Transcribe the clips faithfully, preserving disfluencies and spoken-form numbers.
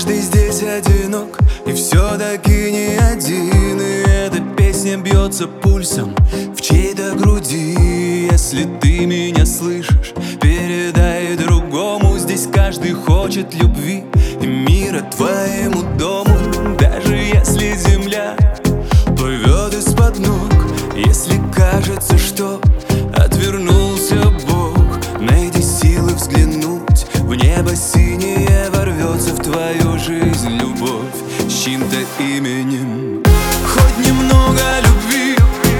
Каждый здесь одинок и все-таки не один. И эта песня бьется пульсом в чьей-то груди. Если ты меня слышишь, передай другому. Здесь каждый хочет любви и мира твоему дому. Даже если земля плывет из-под ног, если кажется, что отвернулся Бог, найди силы взглянуть в небо синее. Ворвется в твою жизнь любовь с чьим-то именем. Хоть немного любви,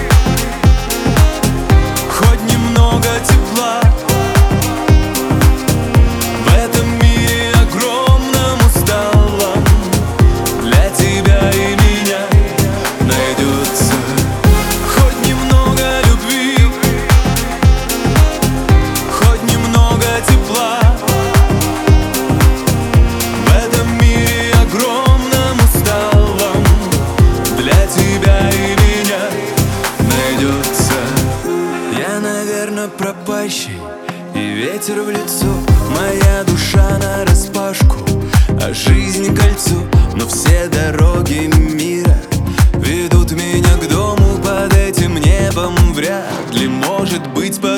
хоть немного тепла. В этом мире огромном усталом для тебя и меня найдется. Хоть немного любви, хоть немного тепла. В этом мире огромном усталом для тебя и меня найдется. Я, наверное, пропащий, и ветер в лицо. Моя душа нараспашку, а жизнь кольцо. Но все дороги мира ведут меня к дому. Под этим небом вряд ли может быть по